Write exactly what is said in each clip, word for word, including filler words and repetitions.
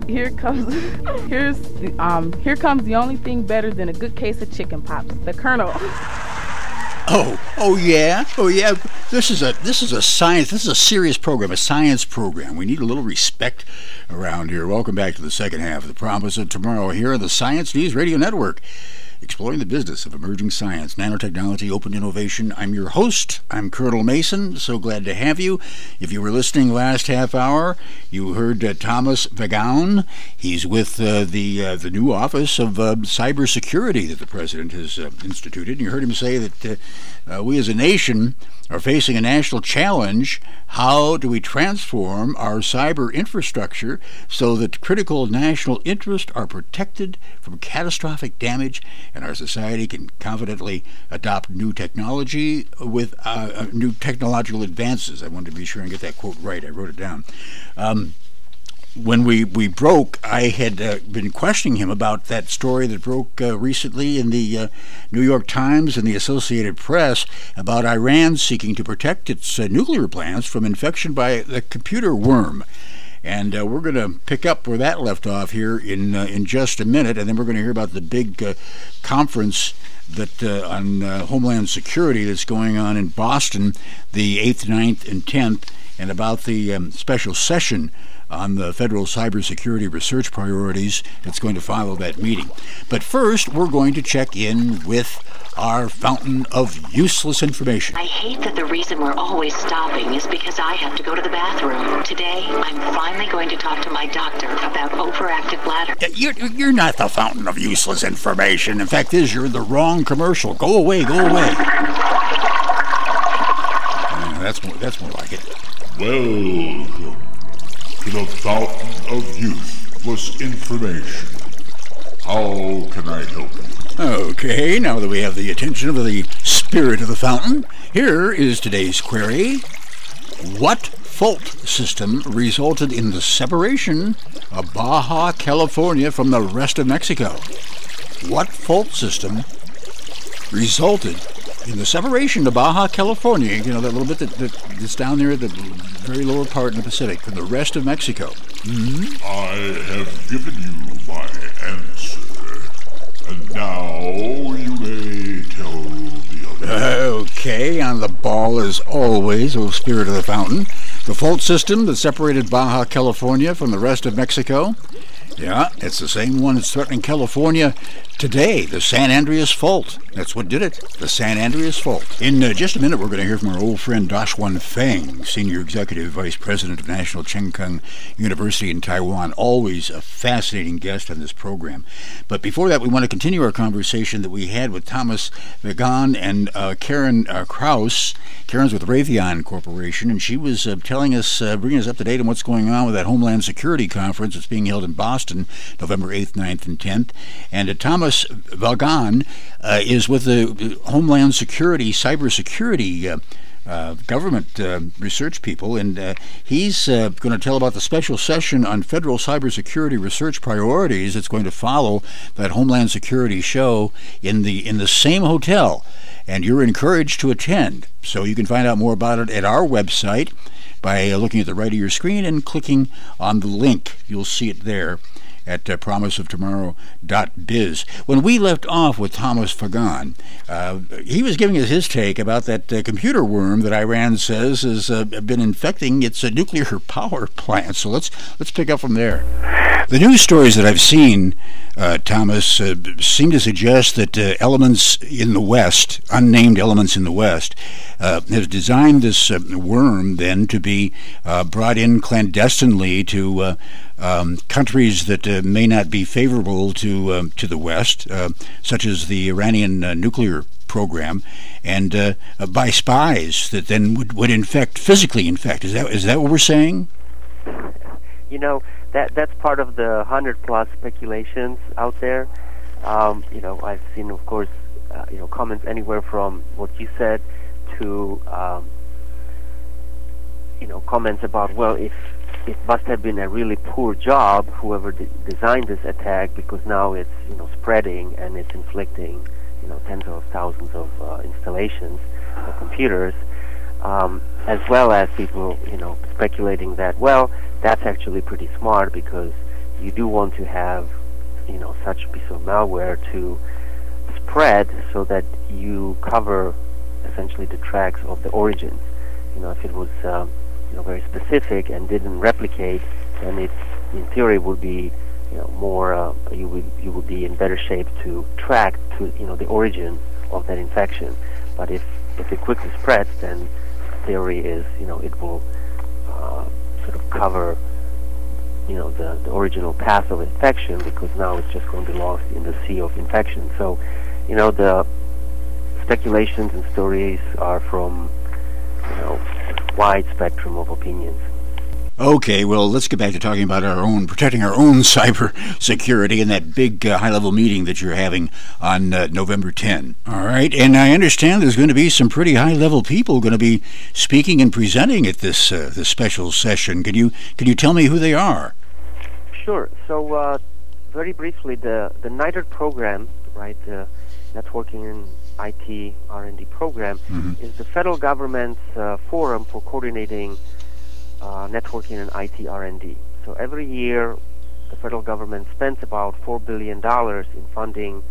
here comes here's um here comes the only thing better than a good case of chicken pops. The Colonel. Oh, oh yeah, oh yeah. This is a this is a science. This is a serious program, a science program. We need a little respect around here. Welcome back to the second half of the Promise of Tomorrow here on the Science News Radio Network, exploring the business of emerging science, nanotechnology, open innovation. I'm your host. I'm Colonel Mason. So glad to have you. If you were listening last half hour, you heard uh, Thomas Vaughan. He's with uh, the uh, the new Office of uh, Cybersecurity that the President has uh, instituted. And you heard him say that uh, uh, we as a nation are facing a national challenge. How do we transform our cyber infrastructure so that critical national interests are protected from catastrophic damage and our society can confidently adopt new technology with uh, uh, new technological advances? I wanted to be sure and get that quote right. I wrote it down. Um, When we, we broke, I had uh, been questioning him about that story that broke uh, recently in the uh, New York Times and the Associated Press about Iran seeking to protect its uh, nuclear plants from infection by the computer worm. And uh, we're going to pick up where that left off here in uh, in just a minute, and then we're going to hear about the big uh, conference that uh, on uh, Homeland Security that's going on in Boston, the eighth, ninth, and tenth, and about the um, special session on the federal cybersecurity research priorities that's going to follow that meeting. But first, we're going to check in with our fountain of useless information. I hate that the reason we're always stopping is because I have to go to the bathroom. Today, I'm finally going to talk to my doctor about overactive bladder. You're, you're not the fountain of useless information. In fact, is you're the wrong commercial. Go away, go away. Uh, that's more, that's more like it. Welcome to the fountain of useless information. How can I help you? Okay, now that we have the attention of the spirit of the fountain, here is today's query. What fault system resulted in the separation of Baja California from the rest of Mexico? What fault system resulted in the separation of Baja California, you know, that little bit that, that, that's down there at the very lower part in the Pacific, from the rest of Mexico? Mm-hmm. I have given you my answer, and now you may tell the other. Okay, on the ball as always, O Spirit of the Fountain. The fault system that separated Baja California from the rest of Mexico? Yeah, it's the same one that's threatening California today, the San Andreas Fault. That's what did it, the San Andreas Fault. In uh, just a minute, we're going to hear from our old friend Dashwan Feng, Senior Executive Vice President of National Cheng Kung University in Taiwan. Always a fascinating guest on this program. But before that, we want to continue our conversation that we had with Thomas Vaughan and uh, Karen uh, Kraus. Karen's with Raytheon Corporation, and she was uh, telling us, uh, bringing us up to date on what's going on with that Homeland Security Conference that's being held in Boston, November eighth, ninth, and tenth. And uh, Thomas Vaughan uh, is with the Homeland Security, cybersecurity uh, uh, government uh, research people, and uh, he's uh, going to tell about the special session on federal cybersecurity research priorities that's going to follow that Homeland Security show in the in the same hotel. And you're encouraged to attend. So you can find out more about it at our website by uh, looking at the right of your screen and clicking on the link. You'll see it there at uh, promise of tomorrow dot biz. When we left off with Thomas Vaughan, uh, he was giving us his take about that uh, computer worm that Iran says has uh, been infecting its uh, nuclear power plant. So let's let's pick up from there. The news stories that I've seen, uh, Thomas, uh, seem to suggest that uh, elements in the West, unnamed elements in the West, uh, have designed this uh, worm then to be uh, brought in clandestinely to uh, um, countries that uh, may not be favorable to um, to the West, uh, such as the Iranian uh, nuclear program, and uh, uh, by spies that then would, would infect, physically infect. Is that is that what we're saying? You know, that that's part of the hundred plus speculations out there. Um, you know, I've seen, of course, uh, you know, comments anywhere from what you said to, um, you know, comments about, well, if it must have been a really poor job, whoever de- designed this attack, because now it's, you know, spreading and it's inflicting, you know, tens of thousands of uh, installations of computers, um, as well as people, you know, speculating that, well, that's actually pretty smart because, you do want to have, you know, such a piece of malware to spread so that you cover essentially the tracks of the origins. You know, if it was um, you know, very specific and didn't replicate, then it, in theory, would be, you know, more. Uh, you would you would be in better shape to track to, you know, the origin of that infection. But if if it quickly spreads, then theory is, you know, it will uh, sort of cover, you know, the, the original path of infection, because now it's just going to be lost in the sea of infection. So, you know, the speculations and stories are from, you know, a wide spectrum of opinions. Okay, well, let's get back to talking about our own, protecting our own cyber security and that big uh, high-level meeting that you're having on uh, November tenth. All right, and I understand there's going to be some pretty high-level people going to be speaking and presenting at this uh, this special session. Can you can you tell me who they are? Sure. So, uh, very briefly, the the NITRD program, right, the Networking and I T R and D program, mm-hmm. is the federal government's uh, forum for coordinating Uh, networking and I T R and D. So every year, the federal government spends about four billion dollars in funding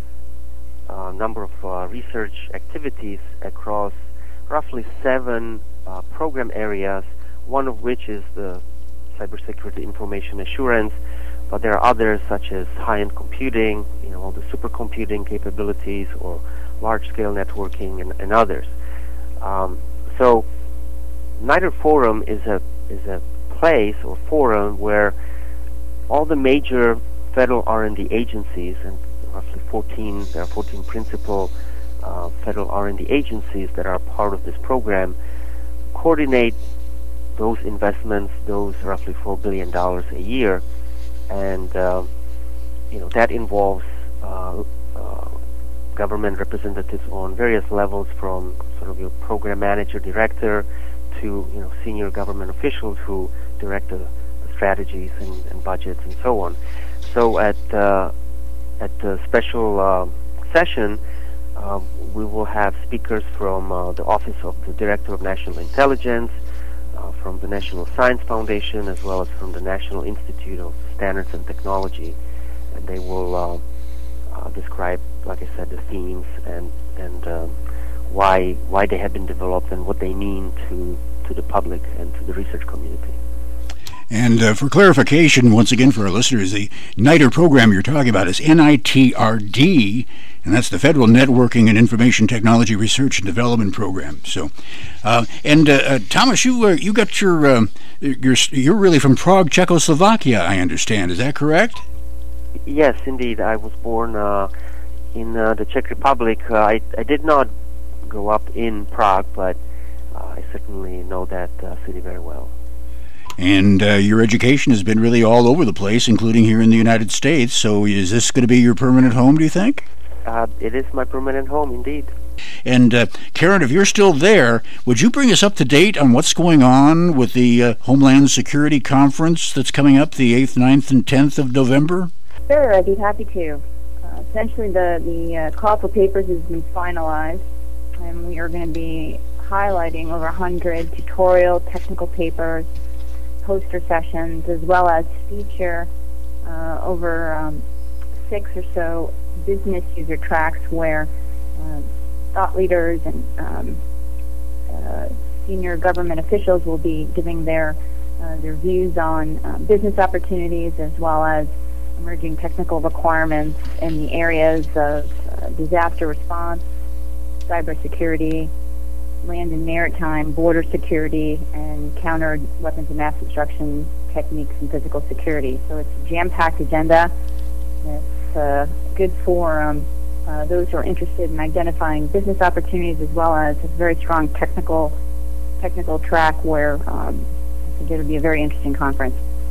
a number of uh, research activities across roughly seven uh, program areas, one of which is the cybersecurity information assurance, but there are others such as high-end computing, you know, all the supercomputing capabilities, or large-scale networking, and, and others. Um, so NITRD Forum is a is a place or forum where all the major federal R and D agencies, and roughly fourteen, there are fourteen principal uh, federal R and D agencies that are part of this program, coordinate those investments, those roughly four billion dollars a year, and uh, you know, that involves uh, uh, government representatives on various levels, from sort of your program manager, director, to, you know, senior government officials who direct the, the strategies and, and budgets and so on. So at uh, at the special uh, session, uh, we will have speakers from uh, the Office of the Director of National Intelligence, uh, from the National Science Foundation, as well as from the National Institute of Standards and Technology, and they will uh, uh, describe, like I said, the themes and and um, why why they have been developed and what they mean to to the public and to the research community. And uh, for clarification, once again for our listeners, the NITRD program you're talking about is N I T R D, and that's the Federal Networking and Information Technology Research and Development Program. So, uh, and uh, uh, Thomas, you uh, you got your um, you're you're really from Prague, Czechoslovakia, I understand. Is that correct? Yes, indeed. I was born uh, in uh, the Czech Republic. Uh, I I did not grow up in Prague, but uh, I certainly know that uh, city very well. And uh, your education has been really all over the place, including here in the United States. So is this going to be your permanent home, do you think? Uh, it is my permanent home, indeed. And uh, Karen, if you're still there, would you bring us up to date on what's going on with the uh, Homeland Security Conference that's coming up the eighth, ninth, and tenth of November? Sure, I'd be happy to. Uh, essentially, the, the uh, call for papers has been finalized, and we are going to be highlighting over one hundred tutorial technical papers, poster sessions, as well as feature uh, over um, six or so business user tracks where uh, thought leaders and um, uh, senior government officials will be giving their uh, their views on uh, business opportunities, as well as emerging technical requirements in the areas of uh, disaster response, cybersecurity, land and maritime, border security, and counter weapons of mass destruction techniques and physical security. So it's a jam-packed agenda. It's a good for um, uh, those who are interested in identifying business opportunities, as well as a very strong technical technical track where um, I think it'll be a very interesting conference.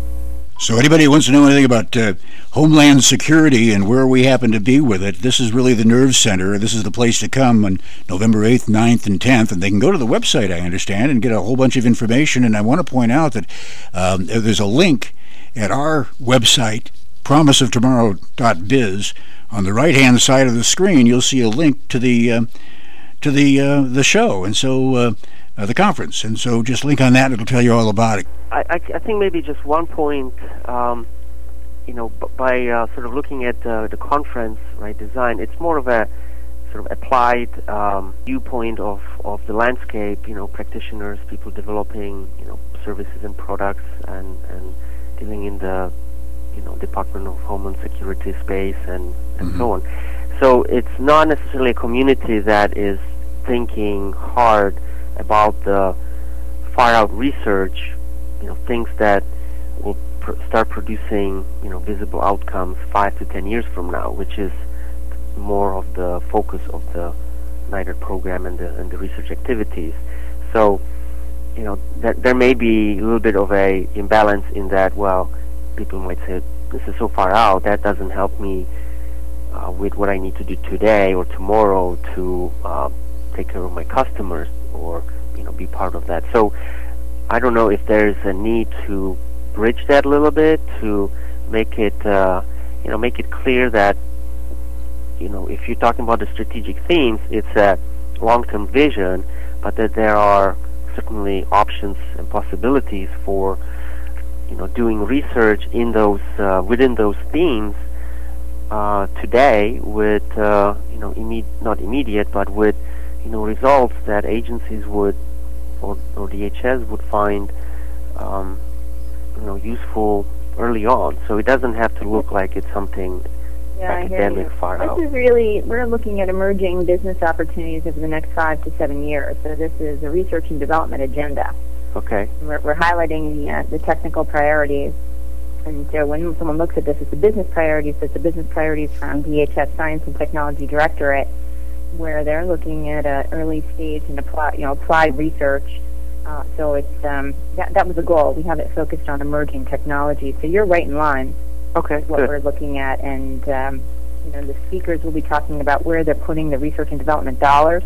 So anybody who wants to know anything about uh, Homeland Security and where we happen to be with it, this is really the nerve center. This is the place to come on November eighth, ninth, and tenth. And they can go to the website, I understand, and get a whole bunch of information. And I want to point out that um, there's a link at our website, promise of tomorrow dot biz. On the right-hand side of the screen, you'll see a link to the uh, to the uh, the show, and so uh, uh, the conference. And so just link on that; it'll tell you all about it. I, I, I think maybe just one point. Um, you know, b- by uh, sort of looking at uh, the conference, right, design, it's more of a sort of applied um, viewpoint of, of the landscape, you know, practitioners, people developing, you know, services and products and, and dealing in the, you know, Department of Homeland Security space and, and mm-hmm. so on. So it's not necessarily a community that is thinking hard about the far-out research, you know, things that will pr- start producing, you know, visible outcomes five to ten years from now, which is more of the focus of the NIDART program and the, and the research activities. So, you know, that there may be a little bit of a imbalance in that, well, people might say, this is so far out, that doesn't help me uh, with what I need to do today or tomorrow to uh, take care of my customers or, you know, be part of that. So I don't know if there's a need to bridge that a little bit to make it, uh, you know, make it clear that, you know, if you're talking about the strategic themes, it's a long-term vision, but that there are certainly options and possibilities for, you know, doing research in those uh, within those themes uh, today with, uh, you know, imme- not immediate, but with, you know, results that agencies would or, or D H S would find, um, you know, useful early on. So it doesn't have to look like it's something yeah, academic far this out. This is really, we're looking at emerging business opportunities over the next five to seven years. So this is a research and development agenda. Okay. We're, we're highlighting the, uh, the technical priorities. And so when someone looks at this, it's the business priorities. It's the business priorities from D H S Science and Technology Directorate, where they're looking at uh, early stage and apply, you know, applied research. Uh, so it's um, that that was the goal. We have it focused on emerging technology. So you're right in line. Okay. With what good. we're looking at, and um, you know, the speakers will be talking about where they're putting the research and development dollars.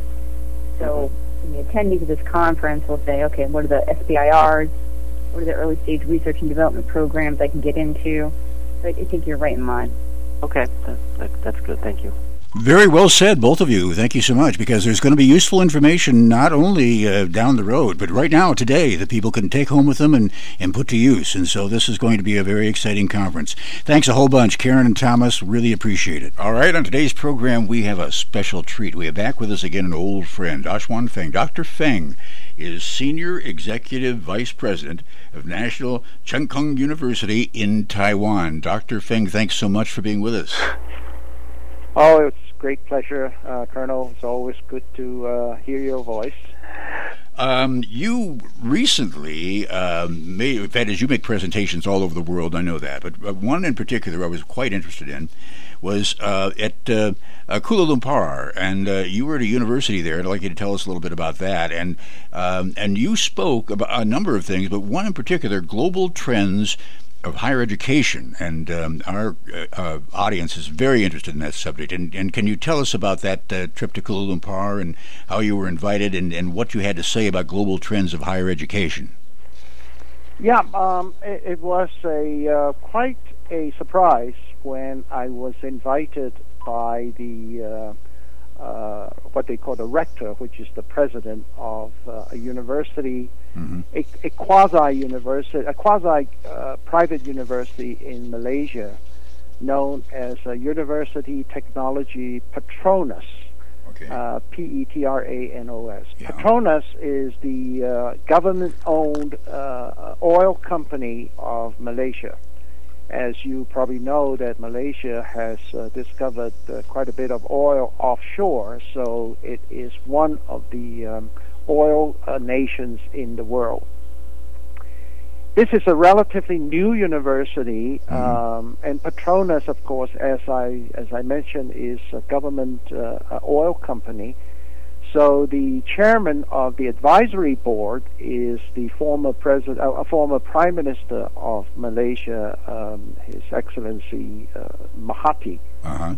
So mm-hmm. the attendees of this conference will say, okay, what are the S B I Rs? What are the early stage research and development programs I can get into? So I think you're right in line. Okay, that, that, that's good. Thank you. Very well said, both of you. Thank you so much, because there's going to be useful information not only uh, down the road, but right now, today, that people can take home with them and, and put to use. And so this is going to be a very exciting conference. Thanks a whole bunch, Karen and Thomas. Really appreciate it. All right, on today's program, we have a special treat. We have back with us again an old friend, Daxuan Feng. Doctor Feng is Senior Executive Vice President of National Cheng Kung University in Taiwan. Doctor Feng, thanks so much for being with us. Oh, it's a great pleasure, uh, Colonel. It's always good to uh, hear your voice. Um, you recently um, made, in fact, as you make presentations all over the world, I know that, but uh, one in particular I was quite interested in was uh, at uh, uh, Kuala Lumpur, and uh, you were at a university there. I'd like you to tell us a little bit about that. And um, and you spoke about a number of things, but one in particular, global trends of higher education, and um, our uh, uh, audience is very interested in that subject. And, and can you tell us about that uh, trip to Kuala Lumpur and how you were invited, and, and what you had to say about global trends of higher education? Yeah, um, it, it was a uh, quite a surprise when I was invited by the uh, uh, what they call the rector, which is the president of uh, a university, mm-hmm. a, a quasi-university, a quasi-private uh, university in Malaysia, known as uh, University Technology Petronas, okay. uh, P E T R A N O S. Yeah. Petronas is the uh, government-owned uh, oil company of Malaysia. As you probably know, that Malaysia has uh, discovered uh, quite a bit of oil offshore, so it is one of the um, oil uh, nations in the world. This is a relatively new university, mm-hmm. um, and Petronas, of course, as I as I mentioned, is a government uh, oil company. So the chairman of the advisory board is the former president, uh, former prime minister of Malaysia, um, His Excellency uh, Mahathir. Uh-huh.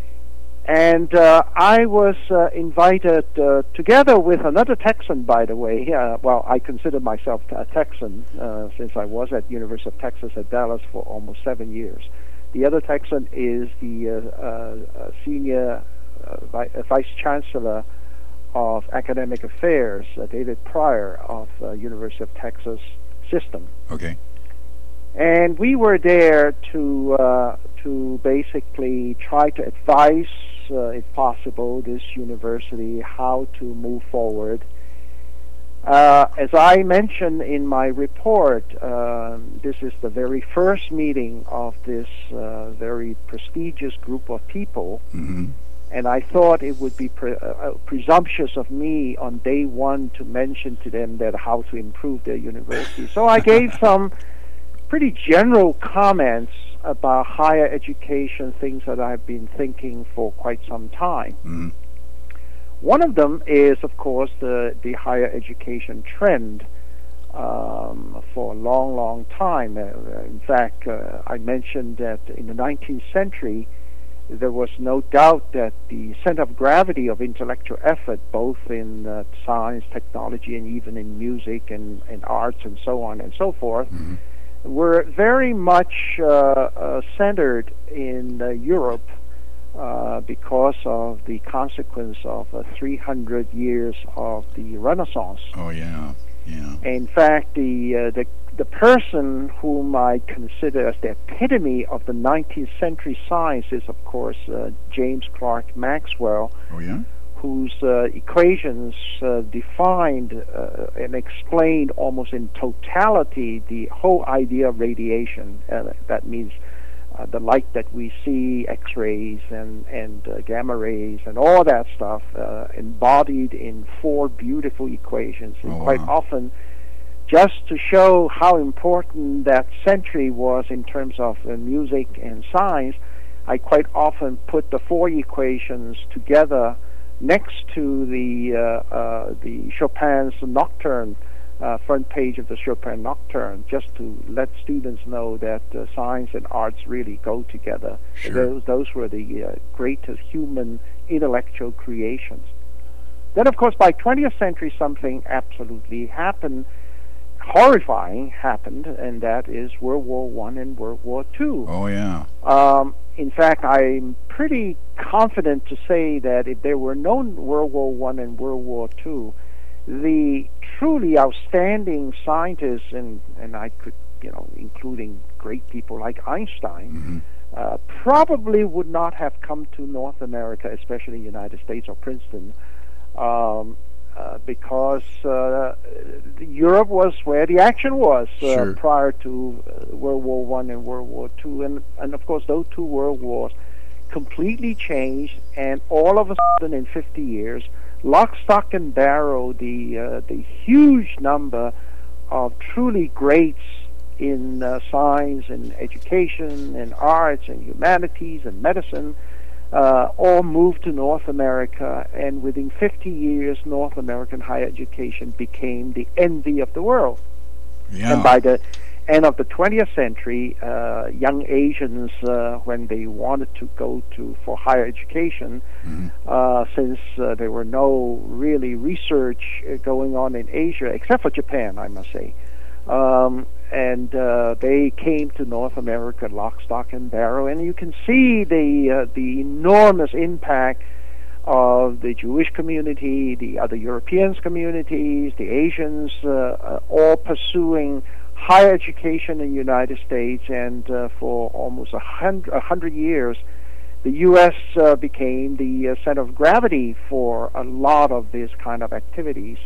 And uh, I was uh, invited uh, together with another Texan, by the way. Uh, well, I consider myself a Texan uh, since I was at University of Texas at Dallas for almost seven years. The other Texan is the uh, uh, senior uh, vi- vice chancellor of Academic Affairs, uh, David Pryor of uh, University of Texas System. Okay. And we were there to uh, to basically try to advise, uh, if possible, this university how to move forward. Uh, as I mentioned in my report, uh, this is the very first meeting of this uh, very prestigious group of people. Mm-hmm. And I thought it would be pre- uh, presumptuous of me on day one to mention to them that how to improve their university. So I gave some pretty general comments about higher education, things that I've been thinking for quite some time. Mm-hmm. One of them is, of course, the, the higher education trend um, for a long, long time. Uh, in fact, uh, I mentioned that in the nineteenth century, there was no doubt that the center of gravity of intellectual effort, both in uh, science, technology, and even in music and, and arts and so on and so forth, mm-hmm. were very much uh, uh, centered in uh, Europe uh, because of the consequence of uh, three hundred years of the Renaissance. Oh, yeah, yeah. In fact, the uh, the the person whom I consider as the epitome of the nineteenth century science is, of course, uh, James Clerk Maxwell, oh, yeah? whose uh, equations uh, defined uh, and explained almost in totality the whole idea of radiation. Uh, that means uh, the light that we see, X-rays and, and uh, gamma rays and all that stuff uh, embodied in four beautiful equations. And oh, quite wow. often, just to show how important that century was in terms of uh, music and science, I quite often put the four equations together next to the uh, uh, the Chopin's Nocturne, uh, front page of the Chopin Nocturne, just to let students know that uh, science and arts really go together. Sure. Those, those were the uh, greatest human intellectual creations. Then, of course, by twentieth century, something absolutely happened. Horrifying happened, and that is World War One and World War Two. Oh, yeah. Um, in fact, I'm pretty confident to say that if there were no World War One and World War Two, the truly outstanding scientists, and, and I could, you know, including great people like Einstein, mm-hmm. uh, probably would not have come to North America, especially the United States or Princeton, um, Uh, because uh, Europe was where the action was uh, sure. prior to uh, World War One and World War Two, and and of course those two world wars completely changed, and all of a sudden in fifty years, lock, stock, and barrel, the uh, the huge number of truly greats in uh, science and education and arts and humanities and medicine. Uh, all moved to North America, and within fifty years, North American higher education became the envy of the world. Yeah. And by the end of the twentieth century, uh, young Asians, uh, when they wanted to go to for higher education, mm-hmm. uh, since uh, there were no really research uh, going on in Asia, except for Japan, I must say, um, and uh, they came to North America lock, stock, and barrel, and you can see the uh, the enormous impact of the Jewish community, the other Europeans communities, the Asians, uh, uh, all pursuing higher education in the United States, and uh, for almost a hundred, a hundred years, the U S uh, became the uh, center of gravity for a lot of these kind of activities.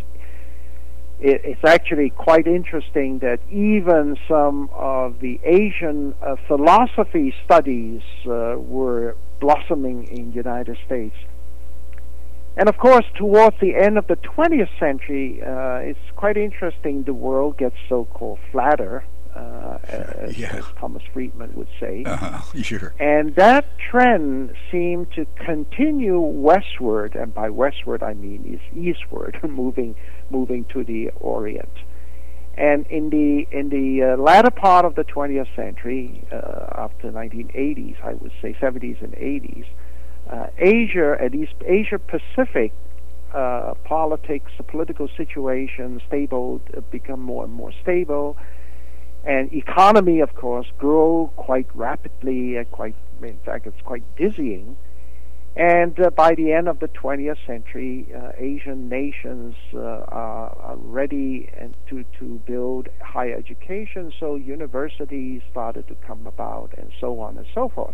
It's actually quite interesting that even some of the Asian uh, philosophy studies uh, were blossoming in the United States. And of course, towards the end of the twentieth century, uh, it's quite interesting the world gets so-called flatter, uh, as, yeah. as Thomas Friedman would say. Uh-huh. Sure. And that trend seemed to continue westward, and by westward I mean is eastward, moving moving to the Orient. And in the in the uh, latter part of the twentieth century, uh, after nineteen eighties, I would say seventies and eighties, uh, Asia, at least Asia Pacific, uh, politics, the political situation, stable, uh, become more and more stable, and economy, of course, grow quite rapidly, and quite, in fact, it's quite dizzying. And uh, by the end of the twentieth century, uh, Asian nations uh, are, are ready and to, to build higher education, so universities started to come about and so on and so forth.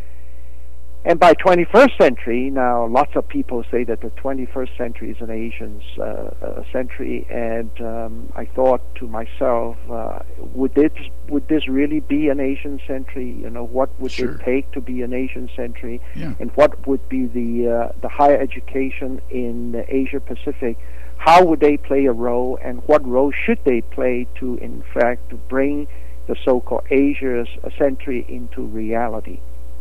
And by twenty-first century, now lots of people say that the twenty-first century is an Asian uh, uh, century, and um, I thought to myself, uh, would this would this really be an Asian century? You know, what would Sure. it take to be an Asian century, Yeah. and what would be the uh, the higher education in Asia Pacific? How would they play a role, and what role should they play to, in fact, to bring the so-called Asia's century into reality?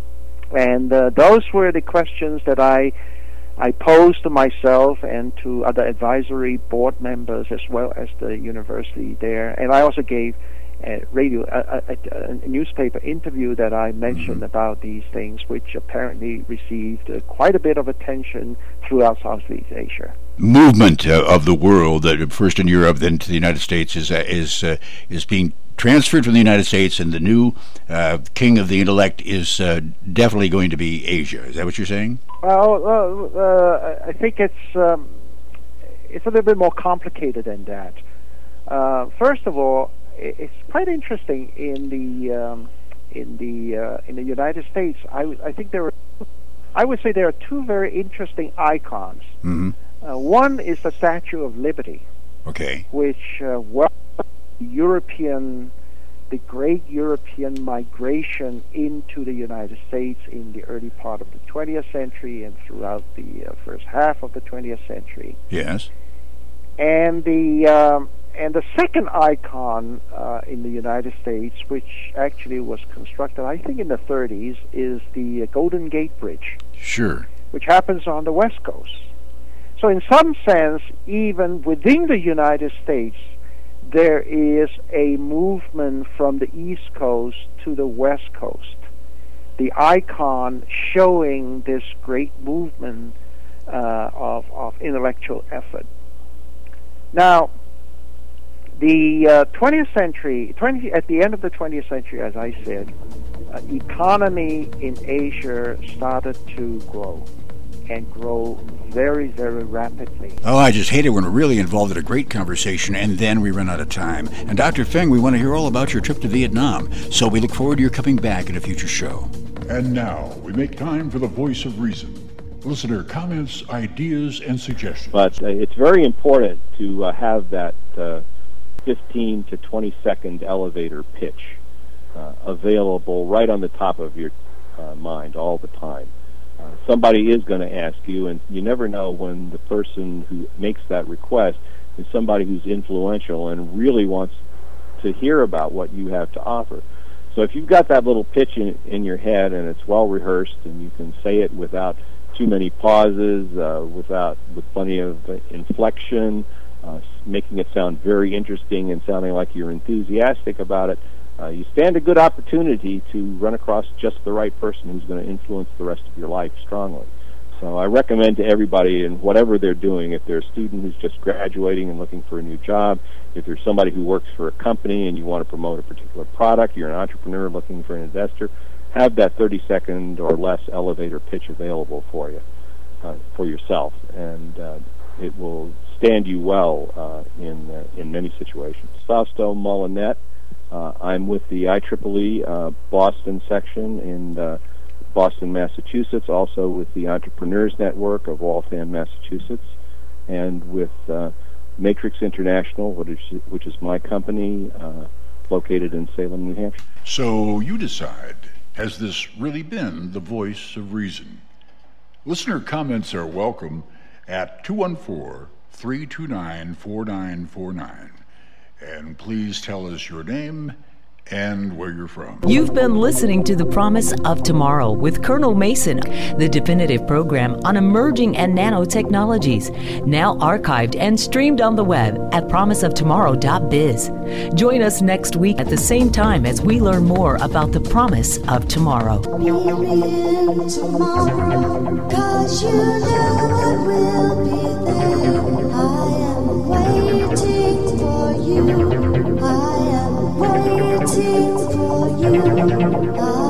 And uh, those were the questions that I I posed to myself and to other advisory board members as well as the university there. And I also gave a radio, a, a, a newspaper interview that I mentioned Mm-hmm. about these things, which apparently received uh, quite a bit of attention throughout Southeast Asia. Movement uh, of the world, uh, first in Europe, then to the United States, is uh, is uh, is being transferred from the United States, and the new uh, king of the intellect is uh, definitely going to be Asia. Is that what you're saying? Well, uh, uh, I think it's um, it's a little bit more complicated than that. Uh, first of all, it's quite interesting in the um, in the uh, in the United States. I, w- I think there are, I would say there are two very interesting icons. Mm-hmm. Uh, one is the Statue of Liberty, Okay. which uh, welcomed European, the great European migration into the United States in the early part of the twentieth century and throughout the uh, first half of the twentieth century. Yes. And the um, and the second icon uh, in the United States, which actually was constructed, I think, in the thirties, is the Golden Gate Bridge, Sure. which happens on the West Coast. So in some sense, even within the United States, there is a movement from the East Coast to the West Coast. The icon showing this great movement uh, of, of intellectual effort. Now, the uh, twentieth century, twenty, at the end of the twentieth century, as I said, uh, economy in Asia started to grow, and grow very, very rapidly. Oh, I just hate it when we're really involved in a great conversation and then we run out of time. And Doctor Feng, we want to hear all about your trip to Vietnam, so we look forward to your coming back in a future show. And now we make time for the voice of reason. Listener comments, ideas, and suggestions. But uh, it's very important to uh, have that uh, fifteen to twenty second elevator pitch uh, available right on the top of your uh, mind all the time. Uh, somebody is going to ask you, and you never know when the person who makes that request is somebody who's influential and really wants to hear about what you have to offer. So if you've got that little pitch in, in your head and it's well rehearsed and you can say it without too many pauses, uh, without with plenty of uh, inflection, uh, making it sound very interesting and sounding like you're enthusiastic about it, Uh, you stand a good opportunity to run across just the right person who's going to influence the rest of your life strongly. So I recommend to everybody, in whatever they're doing, if they're a student who's just graduating and looking for a new job, if there's somebody who works for a company and you want to promote a particular product, you're an entrepreneur looking for an investor, have that thirty second or less elevator pitch available for you, uh, for yourself, and uh, it will stand you well uh, in uh, in many situations. Fausto Molinette. Uh, I'm with the I triple E uh, Boston section in uh, Boston, Massachusetts, also with the Entrepreneurs Network of Waltham, Massachusetts, and with uh, Matrix International, which is, which is my company, uh, located in Salem, New Hampshire. So you decide, has this really been the voice of reason? Listener comments are welcome at two one four, three two nine, four nine four nine. And please tell us your name and where you're from. You've been listening to The Promise of Tomorrow with Colonel Mason, the definitive program on emerging and nanotechnologies, now archived and streamed on the web at promise of tomorrow dot biz. Join us next week at the same time as we learn more about the promise of tomorrow. In tomorrow, 'cause you know I will be there. I am waiting for you. I am waiting for you. I